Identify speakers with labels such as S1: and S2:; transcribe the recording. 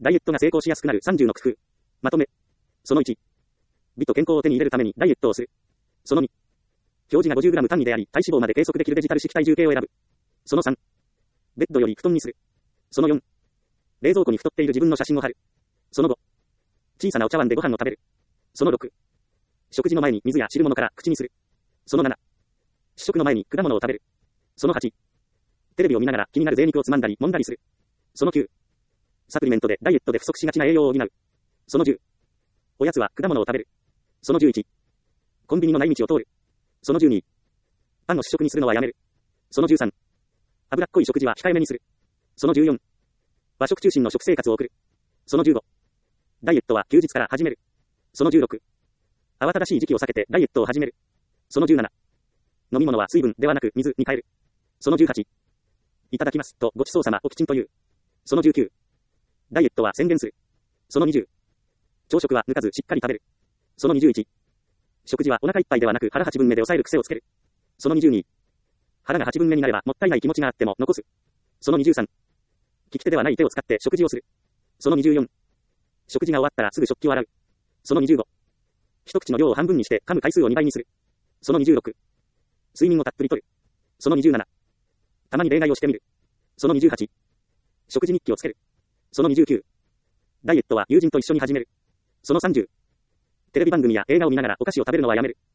S1: ダイエットが成功しやすくなる30の工夫。まとめ。その1。美と健康を手に入れるためにダイエットをする。その2。表示が 50g 単位であり、体脂肪まで計測できるデジタル式体重計を選ぶ。その3。ベッドより布団にする。その4。冷蔵庫に太っている自分の写真を貼る。その5。小さなお茶碗でご飯を食べる。その6。食事の前に水や汁物から口にする。その7。試食の前に果物を食べる。その8。テレビを見ながら気になる贅肉をつまんだり揉んだりする。その9。サプリメントでダイエットで不足しがちな栄養を補う。その10。おやつは果物を食べる。その11。コンビニのない道を通る。その12。パンの主食にするのはやめる。その13。脂っこい食事は控えめにする。その14。和食中心の食生活を送る。その15。ダイエットは休日から始める。その16。慌ただしい時期を避けてダイエットを始める。その17。飲み物は水分ではなく水に変える。その18。いただきますとごちそうさまをきちんと言う。その19。ダイエットは宣言する。その20。朝食は抜かずしっかり食べる。その21。食事はお腹いっぱいではなく腹8分目で抑える癖をつける。その22。腹が8分目になればもったいない気持ちがあっても残す。その23。利き手ではない手を使って食事をする。その24。食事が終わったらすぐ食器を洗う。その25。一口の量を半分にして噛む回数を2倍にする。その26。睡眠をたっぷりとる。その27。たまに例外をしてみる。その28。食事日記をつける。その29。ダイエットは友人と一緒に始める。その30。テレビ番組や映画を見ながらお菓子を食べるのはやめる。